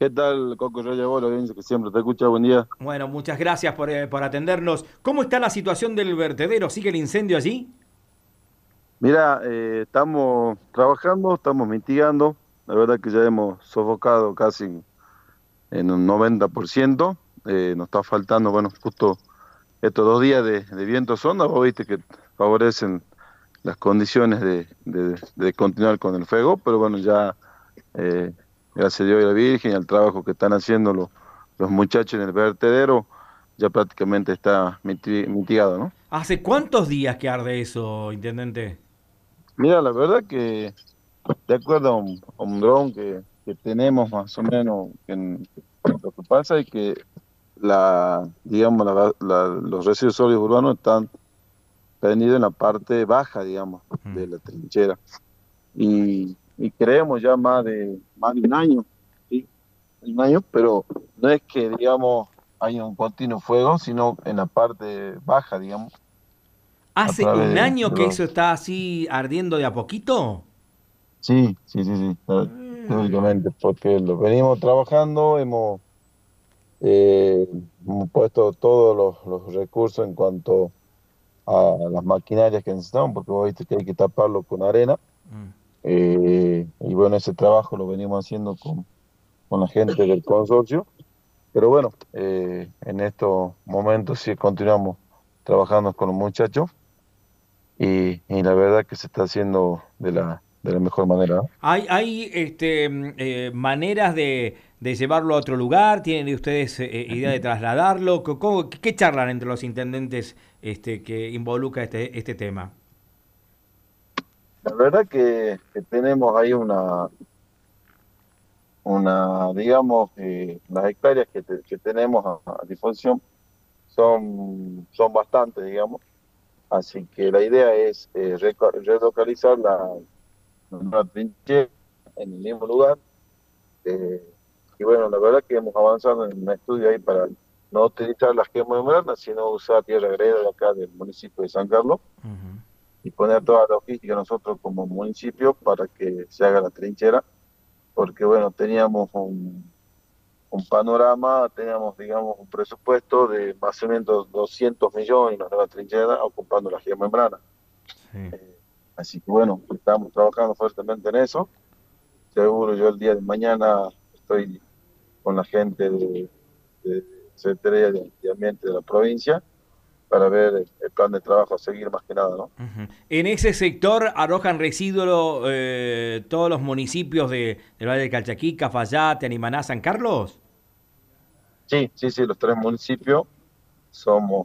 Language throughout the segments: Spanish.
¿Qué tal, Coco? Yo llevo la audiencia que siempre te escucha. Buen día. Bueno, muchas gracias por atendernos. ¿Cómo está la situación del vertedero? ¿Sigue el incendio allí? Mira, estamos trabajando, estamos mitigando. La verdad que ya hemos sofocado casi en un 90%. Nos está faltando, bueno, justo estos 2 días de viento sonda, vos viste que favorecen las condiciones de continuar con el fuego, pero bueno, ya eh, gracias a Dios y a la Virgen y al trabajo que están haciendo los muchachos en el vertedero, ya prácticamente está mitigado, ¿no? ¿Hace cuántos días que arde eso, intendente? Mira, la verdad que de acuerdo a un dron que tenemos más o menos, lo que pasa es que digamos, los residuos sólidos urbanos están prendidos en la parte baja, digamos, Mm. de la trinchera. Y creemos ya más de un año, ¿sí? Un año, pero no es que, digamos, haya un continuo fuego, sino en la parte baja, digamos, a ¿Hace través un de año que los... eso está así ardiendo de a poquito? Sí, sí, sí, sí, teóricamente, porque lo venimos trabajando, Eh, hemos puesto todos los recursos en cuanto a las maquinarias que necesitamos, porque vos viste que hay que taparlo con arena. Mm. Y bueno, ese trabajo lo venimos haciendo con la gente del consorcio. Pero bueno, en estos momentos sí continuamos trabajando con los muchachos y la verdad que se está haciendo de la mejor manera, ¿no? ¿Hay maneras de llevarlo a otro lugar? ¿Tienen ustedes idea de trasladarlo? ¿Qué charlan entre los intendentes que involucra este tema? La verdad que tenemos ahí digamos, las hectáreas que tenemos a disposición son bastantes, digamos. Así que la idea es relocalizar la nueva trinchera en el mismo lugar. eh, y bueno, la verdad que hemos avanzado en un estudio ahí para no utilizar las quemas, sino usar tierra greda de acá del municipio de San Carlos Ujú. y poner toda la logística nosotros como municipio para que se haga la trinchera, porque bueno, teníamos un panorama, teníamos, digamos, un presupuesto de más o menos 200 millones en la nueva trinchera ocupando la geomembrana. Sí. Eh, Así que bueno, estamos trabajando fuertemente en eso. Seguro yo el día de mañana estoy con la gente de Secretaría de Ambiente de la provincia para ver el plan de trabajo a seguir más que nada, ¿no? Ujú. En ese sector arrojan residuos todos los municipios del Valle de Calchaquí, Cafayate, Animaná, San Carlos. Sí, sí, sí, los tres municipios somos,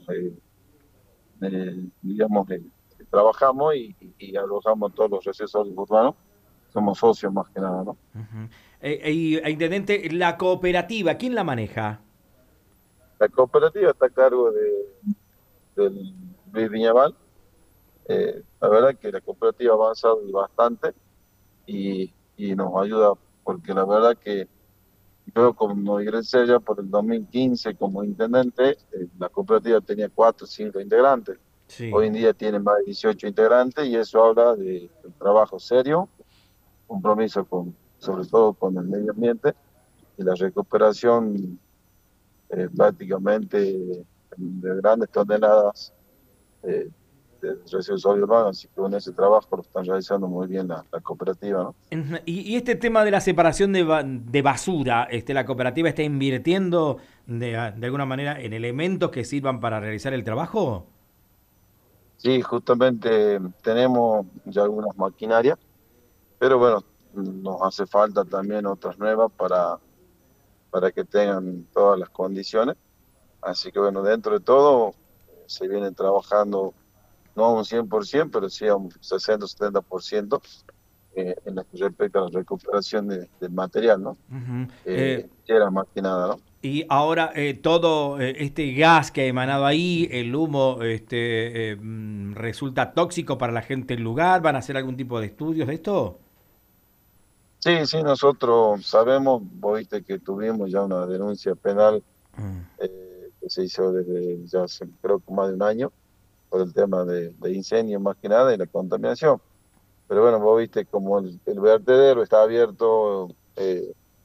digamos, que trabajamos y alojamos todos los residuos urbanos. Somos socios más que nada, ¿no? Ujú. Intendente, la cooperativa, ¿quién la maneja? La cooperativa está a cargo del Luis Viñaval. La verdad que la cooperativa ha avanzado bastante y nos ayuda porque la verdad que yo como ingresé ya por el 2015 como intendente, la cooperativa tenía 4 o 5 integrantes. Sí. Hoy en día tiene más de 18 integrantes y eso habla de un trabajo serio, compromiso sobre todo con el medio ambiente y la recuperación prácticamente de grandes toneladas eh, de residuos sólidos urbanos. Así que con ese trabajo lo están realizando muy bien la cooperativa, ¿no? Ujú. Y este tema de la separación de basura, ¿la cooperativa está invirtiendo de alguna manera en elementos que sirvan para realizar el trabajo? Sí, justamente tenemos ya algunas maquinarias, pero bueno, nos hace falta también otras nuevas para que tengan todas las condiciones. Así que bueno, dentro de todo se viene trabajando no a un 100%, pero sí a un 60 o 70% en lo que respecta a la recuperación del material, ¿no? Ujú. Que era más que nada, ¿no? Y ahora todo este gas que ha emanado ahí, el humo, resulta tóxico para la gente del lugar. ¿Van a hacer algún tipo de estudios de esto? Sí, sí, nosotros sabemos, vos viste que tuvimos ya una denuncia penal Mm. que se hizo desde ya hace creo que más de un año por el tema de incendios más que nada y la contaminación. Pero bueno, vos viste como el vertedero está abierto,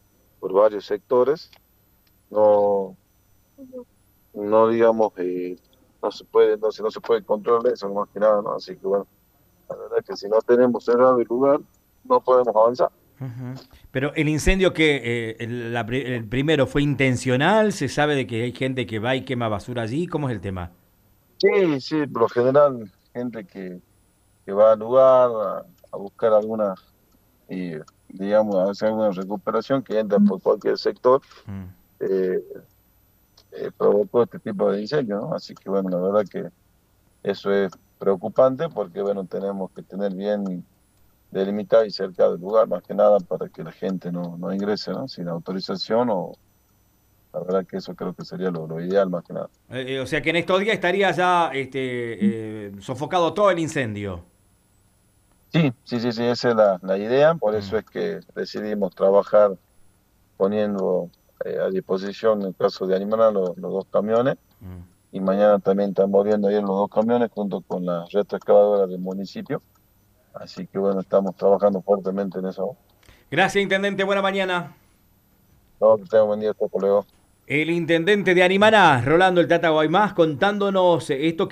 por varios sectores. No, no digamos, no se puede controlar eso, más que nada, ¿no? Así que bueno, la verdad es que si no tenemos cerrado el lugar, no podemos avanzar. Ujú. Pero el incendio que el primero fue intencional, se sabe de que hay gente que va y quema basura allí, ¿cómo es el tema? Sí, sí, por lo general, gente que va al lugar a buscar alguna, y, digamos, a hacer alguna recuperación que entra por cualquier sector, Mm. eh, provocó este tipo de incendio, ¿no? Así que bueno, la verdad que eso es preocupante porque bueno, tenemos que tener bien delimitado y cercado el lugar, más que nada para que la gente no ingrese, ¿no? Sin autorización o la verdad que eso creo que sería lo ideal, más que nada. O sea que en estos días estaría ya sofocado todo el incendio. Sí, sí, sí, sí, esa es la idea, por Mm, eso es que decidimos trabajar poniendo a disposición, en el caso de Animal, los dos camiones, mm. y mañana también están volviendo a ir los dos camiones junto con la retroexcavadora del municipio, así que bueno, estamos trabajando fuertemente en eso. Gracias, intendente. Buena mañana. No, que tengan un buen día, hasta luego. El intendente de Animaná, Rolando el Tata Guaymás, contándonos esto que